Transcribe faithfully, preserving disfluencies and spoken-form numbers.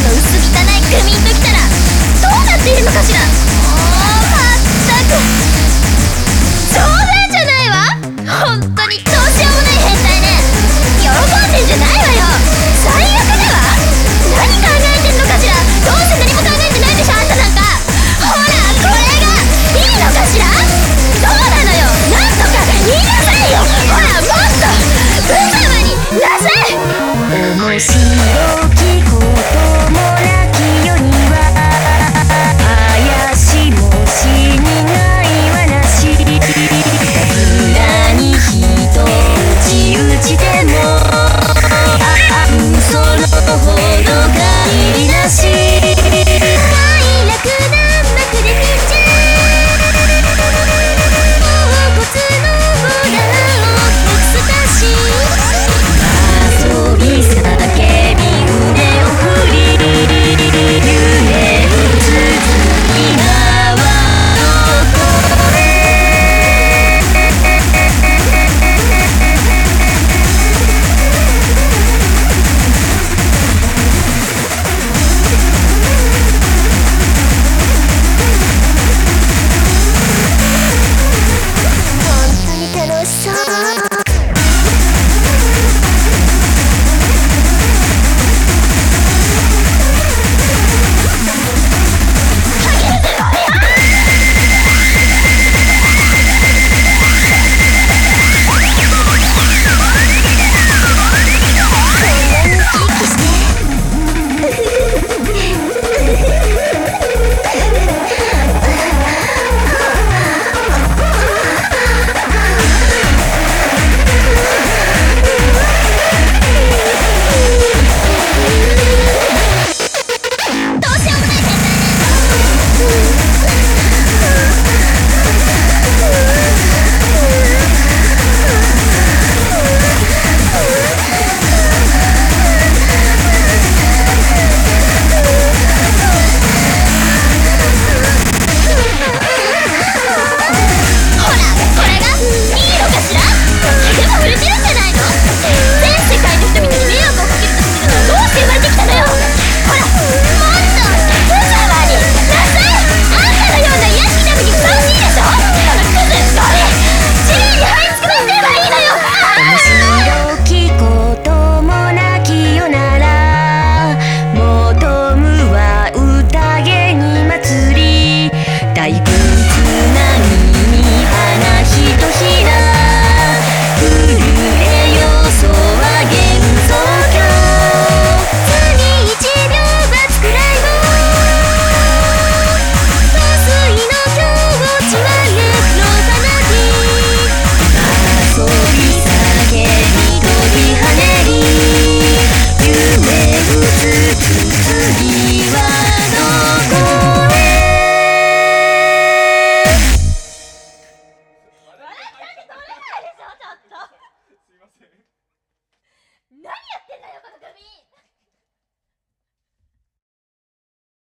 の薄汚いクミンときたらどうなっているのかしら。もうまったく冗談じゃないわ。本当にどうしようもない変態ね。喜んでんじゃないわよ。最悪だわ。何考えてんのかしら。どうせ何も考えてないでしょあんたなんか。ほらこれがいいのかしら。どうなのよ。なんとか言いなさいよ。ほらもっと無様になさい。面白い